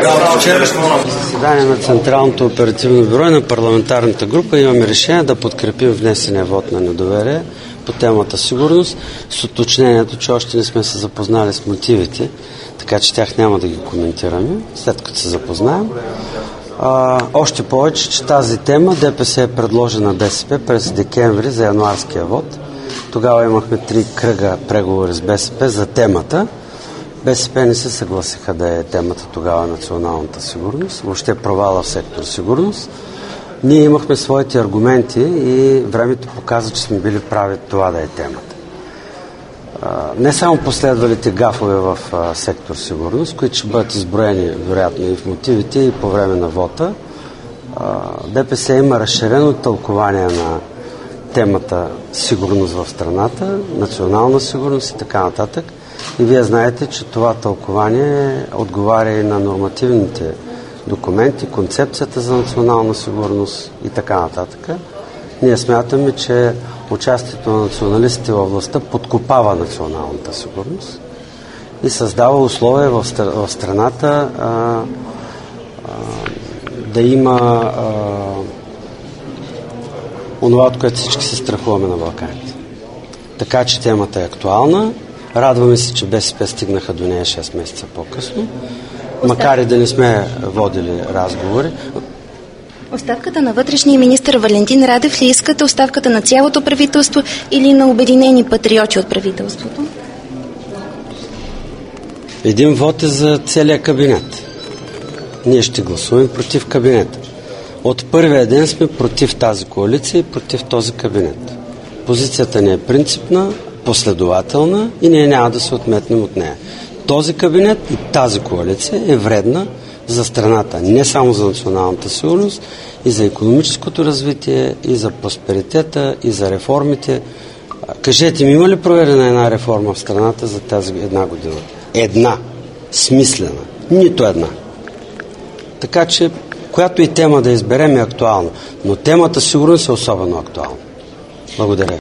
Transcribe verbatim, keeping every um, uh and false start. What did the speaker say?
заседание на Централното оперативно бюро и на парламентарната група имаме решение да подкрепим внесения вод на недоверие по темата сигурност, с уточнението, че още не сме се запознали с мотивите, така че тях няма да ги коментираме, след като се запознаем. А, още повече, че тази тема ДПС е предложена БСП през декември за януарския вод. Тогава имахме три кръга преговори с БСП за темата. БСП не се съгласиха да е темата тогава националната сигурност, въобще провала в сектор сигурност. Ние имахме своите аргументи и времето показва, че сме били прави това да е темата. Не само последвалите гафове в сектор сигурност, които ще бъдат изброени вероятно и в мотивите, и по време на вота. ДПС има разширено тълкование на темата сигурност в страната, национална сигурност и така нататък. И вие знаете, че това тълкование отговаря и на нормативните документи, концепцията за национална сигурност и така нататък. Ние смятаме, че участието на националистите във властта подкопава националната сигурност и създава условия в, стр... в страната а, а, да има а, онова, от което всички се страхуваме на Балканите. Така че темата е актуална. Радваме се, че БСП стигнаха до нея шест месеца по-късно, макар и да не сме водили разговори. Оставката на вътрешния министър Валентин Радев ли искате, оставката на цялото правителство или на обединени патриоти от правителството? Един вод е за целия кабинет. Ние ще гласуваме против кабинета. От първия ден сме против тази коалиция и против този кабинет. Позицията ни е принципна, последователна и ние няма да се отметнем от нея. Този кабинет и тази коалиция е вредна за страната, не само за националната сигурност, и за икономическото развитие, и за просперитета, и за реформите. Кажете ми, има ли проведена една реформа в страната за тази една година? Една. Смислена. Нито една. Така че, която и тема да изберем е актуална. Но темата сигурност е особено актуална. Благодаря.